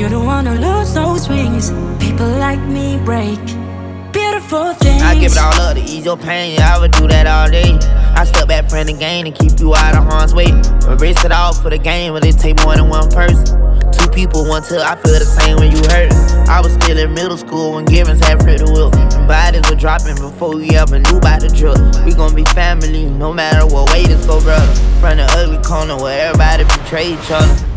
You don't wanna lose those wings. People like me break beautiful things. I give it all up to ease your pain, I would do that all day. I step back from the game and keep you out of harm's way. Embrace it all for the game, but it take more than one person. Two people, one till I feel the same when you hurt. I was still in middle school when Givens had Pretty Will. Bodies were dropping before we ever knew about the drug. We gon' be family no matter what way this go, brother. From the ugly corner where everybody betray each other.